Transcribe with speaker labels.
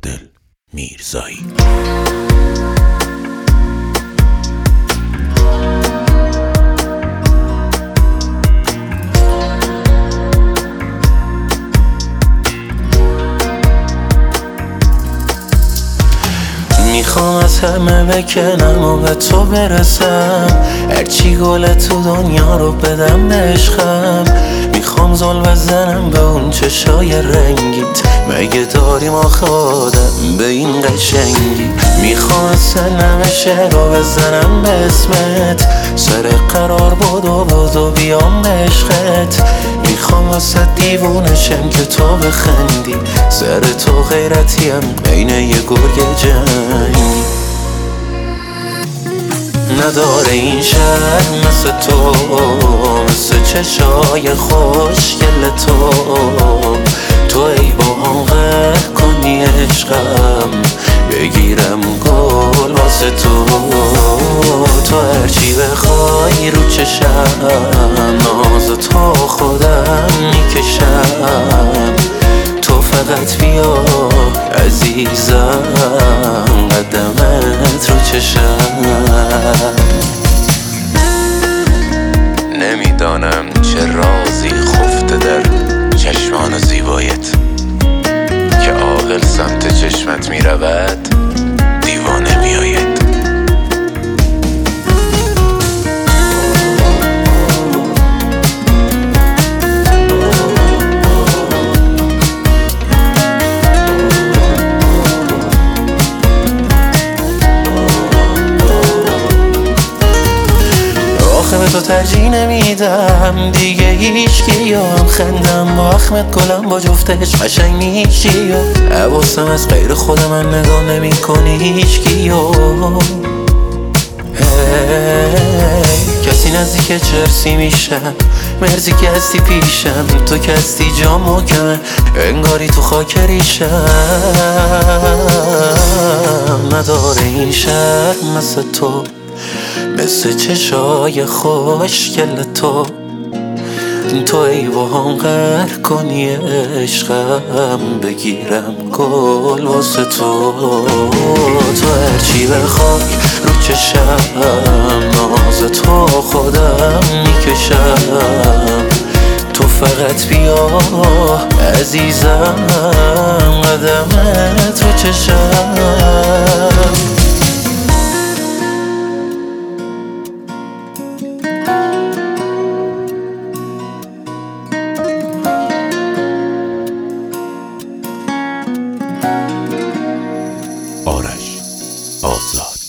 Speaker 1: عادل میرزایی.
Speaker 2: میخوام از همه بکنم و به تو برسم، هرچی گل تو دنیا رو بدم به عشقم. میخوام زل بزنم به اون چشای رنگیت، مگه داریم آخه آدم به این قشنگی. میخوام اصلا همه شعر رو بزنم به اسمت، سر قرار بدو بیام به عشقت. میخوام واسه دیوونشم که تو بخندی، سر تو غیرتیم بین یه گرگ جنگی. نداره این شهر مثل تو، مثل چشای خوشگل تو. تو ای با هم غر کنی عشقم، بگیرم گل واسه تو. تو هرچی بخوای رو چشم، ناز تو خودم میکشم. تو فقط بیا عزیزم، قدمت رو چشم.
Speaker 1: نمیدانم چه رازی خفته در چشمان زیبایت، که عاقل سمت چشمت میرود دیوانه میآید.
Speaker 2: به تو ترجیح نمیدم دیگه هیچکی، هم خندم با اخمت گلم با جفتش قشنگ نیستی. حواسم از غیر خود من نگاه نمی کنی هیچکی. کسی نزدیک چرسی میشم، مرزی که هستی پیشم. تو که هستی جا محکمه، انگاری تو خاک ریشم. نداره این شهر مثل تو، مثل چشای خوشگل تو. تو ای با هم غر کنی عشقم، بگیرم گل واسه تو. تو هرچی بخوای رو چشم، ناز تو خودم میکشم. تو فقط بیا عزیزم، قدمت رو چشم.
Speaker 1: آرش آزاد.